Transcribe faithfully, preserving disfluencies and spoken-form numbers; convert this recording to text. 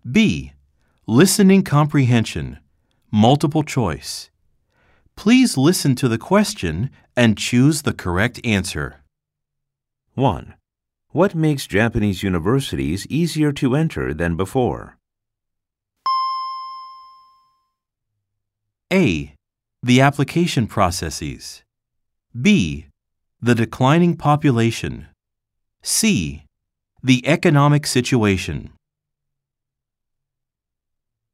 B. Listening comprehension, multiple choice. Please listen to the question and choose the correct answer. one. What makes Japanese universities easier to enter than before? A. The application processes. B. The declining population. C. The economic situation.